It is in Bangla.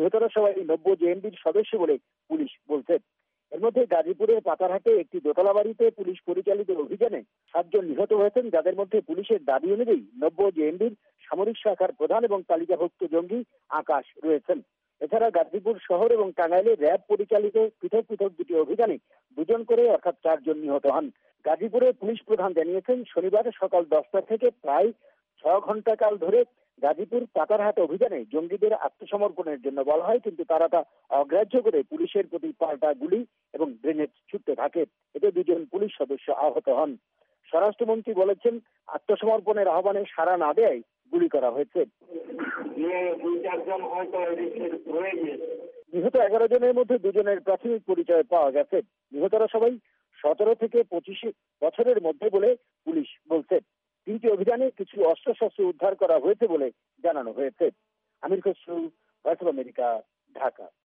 নিহতরা সবাই নব্য জেএমবির সদস্য বলে পুলিশ বলছে। এর মধ্যে গাজীপুরের পাতারহাটে একটি দোতলা বাড়িতে পুলিশ পরিচালিত অভিযানে 7 জন নিহত হয়েছেন, যাদের মধ্যে পুলিশের দাবি অনুযায়ী নব্য জেএমবির সামরিক শাখার প্রধান এবং তালিকাভুক্ত জঙ্গি আকাশ রয়েছেন। এছাড়া গাজীপুর শহর এবং টাঙ্গাইলে র্যাব পরিচালিত পৃথক পৃথক দুটি অভিযানে 2 জন করে অর্থাৎ 4 জন নিহত হন। গাজীপুরের পুলিশ প্রধান জানিয়েছেন, শনিবার সকাল 10টা থেকে প্রায় 6 ঘন্টা কাল ধরে গাজীপুর পাতারহাট অভিযানে জঙ্গিদের আত্মসমর্পণের জন্য বলা হয়, কিন্তু তারা তা অগ্রাহ্য করে পুলিশের প্রতি পাল্টা গুলি এবং গ্রেনেড ছুটতে থাকে। এতে 2 জন পুলিশ সদস্য আহত হন। স্বরাষ্ট্রমন্ত্রী বলেছেন, আত্মসমর্পণের আহ্বানে সাড়া না দেয় গুলি করা হয়েছে। নিহত 11 জনের মধ্যে 2 জনের প্রাথমিক পরিচয় পাওয়া গেছে। নিহতরা সবাই 17 থেকে 25 বছরের মধ্যে বলে পুলিশ বলছে। 3টি অভিযানে কিছু অস্ত্রশস্ত্র উদ্ধার করা হয়েছে বলে জানানো হয়েছে। Amir Khasru, voice of America, Dhaka.